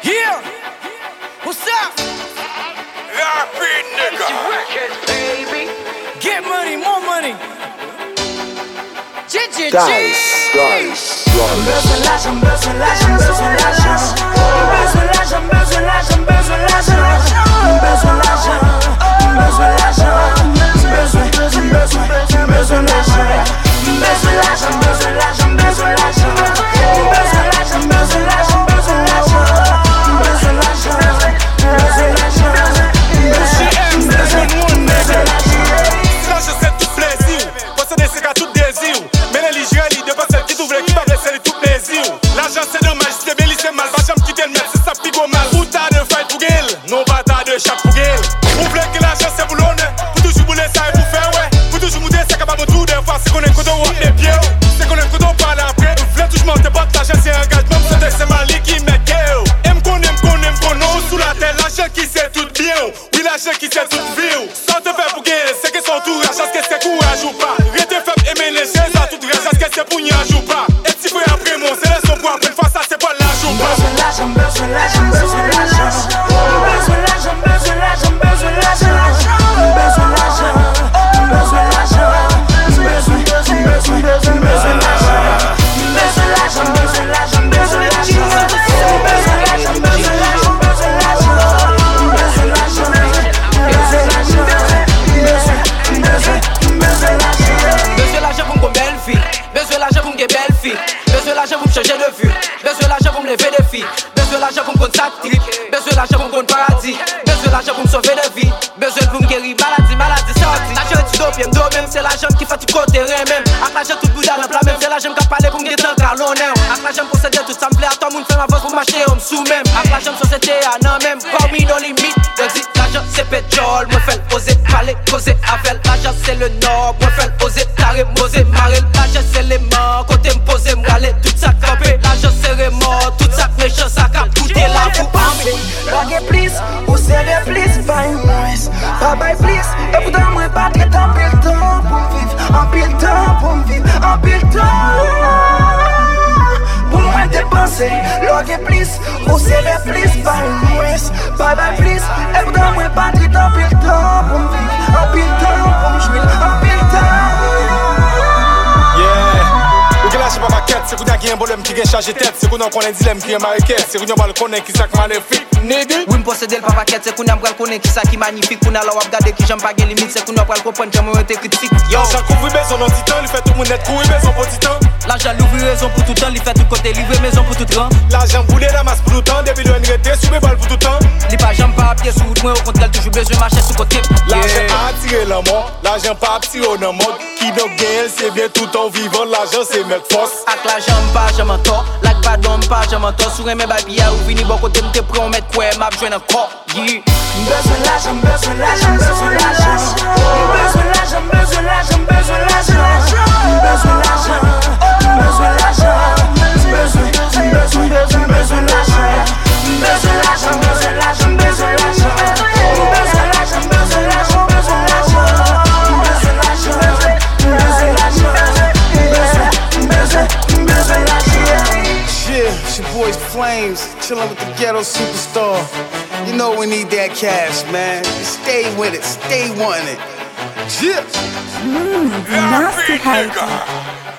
Yeah, what's up? Rapid nigga. Baby. Get money, more money. Dice. Besoin l'argent, besoin l'argent, besoin l'argent. Besoin l'argent, besoin l'argent, besoin l'argent. Besoin l'argent, besoin l'argent. Besoin l'argent, besoin l'argent, besoin l'argent, besoin l'argent. Besoin l'argent, besoin l'argent, besoin l'argent. Besoin l'argent, besoin l'argent. L'argent c'est tout plaisir. Posséder c'est qu'à tout désir. Mais les ligères, les deux personnes qui t'ouvrent, qui parlent, c'est tout plaisir. L'argent c'est dommage, c'est bien, c'est mal. Va jamais quitter le mal, c'est ça pigo mal. Ou t'as de fight pour gueule, non pas t'as de chat pour gueule. Vous voulez que l'argent c'est pour l'honneur. Pour toujours bouler ça et pour faire ouais. Pour toujours mouder, c'est capable de tout des fois. C'est qu'on est quand on voit les pieds. C'est qu'on est quand on parle après. Vous voulez toujours monter pas l'argent, c'est un engagement. C'est Mali qui met gueule. Sous la terre, l'argent qui sait tout bien. Oui, l'argent qui sait tout vie. Sans te faire pour gueule, c'est que son tour. La chance que c'est courage ou pas. Rete faible, aimer les gens, ça tout rage. Chance que c'est pour n'y ou pas. Et si vous après moi, c'est laisse son point. Après une fois, ça c'est pas l'argent ou pas. Besoin l'argent, besoin l'argent, besoin l'argent. Besoin l'argent, besoin l'argent, besoin l'argent. Besoin l'argent, besoin l'argent. Besoin l'argent, besoin l'argent. Besoin l'argent, besoin l'argent, besoin l'argent pour me belle fille, besoin l'argent pour me belle fille, besoin l'argent pour me changer de vue, besoin l'argent pour me lever de filles, besoin l'argent pour me prendre sa trip, besoin l'argent pour me prendre paradis, besoin l'argent pour me sauver de vie, besoin pour me guérir maladie sortie. L'argent est tout d'opium, même c'est l'argent qui fait tout côté même. Avec l'argent tout bout dans le plat, même c'est l'argent qui a parlé pour me guérir dans le l'honneur. Avec l'argent pour s'aider tout ça me plaît, à tout le monde fait ma voix pour m'acheter homme sous même. Avec l'argent société à non même, parmi nos limites. L'argent c'est pétrole, moi fait oser parler, causer avec l'argent c'est le nord, moi fait oser taré, moser, marrer. L'argent c'est les mains, côté me poser, me râler, tout ça campé. L'argent c'est remords, tout ça méchant, ça cap, tout est là pour pamper. Baguette please, ou serré please, buy more, buy please. Et pour moi pas de temps, en pile temps pour me vivre, en pile temps pour me vivre, en pile temps. Pour moi dépenser, baguette please, ou serré please, buy more, buy please. Et pour moi pas de temps, en pile temps pour me vivre, en pile temps pour me jouir, en pile temps. C'est pas ma quête, c'est qu'on a qui un bonhomme qui vient charger tête. C'est qu'on a un dilemme qui est maréquette. C'est qu'on a le connaître qui sac maléfique. Nigga. Oui, me posséder le papa quête, c'est qu'on a le connaître qui ça qui magnifique. Qu'on a regarder qui j'aime pas les limites. C'est qu'on a le comprendre comment on est critique. Yo, l'argent couvre maison dans titan, il fait tout le monde être courir maison pour titan. L'argent l'ouvre raison pour tout temps, il fait tout côté livré maison pour tout temps. L'argent boulé la masse pour tout temps, des millions de sur mes balles pour tout temps. Les pas jambes pas à pied sous moi, au contraire, toujours besoin de marcher sous côté. L'argent a attiré la mort, l'argent pas attiré au mode. Qui donc gagne, c'est bien tout en vivant, l'argent c'est mettre force. Avec l'argent pas jamais tort, la pas d'homme pas jamais tort. Sur mes babilles ou fini bon côté m'te prêt on met quoi m'a besoin encore. Besoin l'argent, besoin l'argent, besoin l'argent. Besoin l'argent, besoin l'argent, besoin l'argent. Besoin l'argent, besoin l'argent. Besoin l'argent, besoin l'argent, besoin l'argent. Besoin l'argent, besoin l'argent, besoin l'argent. Besoin l'argent, besoin l'argent, besoin l'argent. Besoin l'argent, besoin l'argent. Yeah, it's your boys Flames, chillin' with the ghetto superstar. You know we need that cash, man. Stay with it, stay wanting it. Yeah. Nasty Haiti.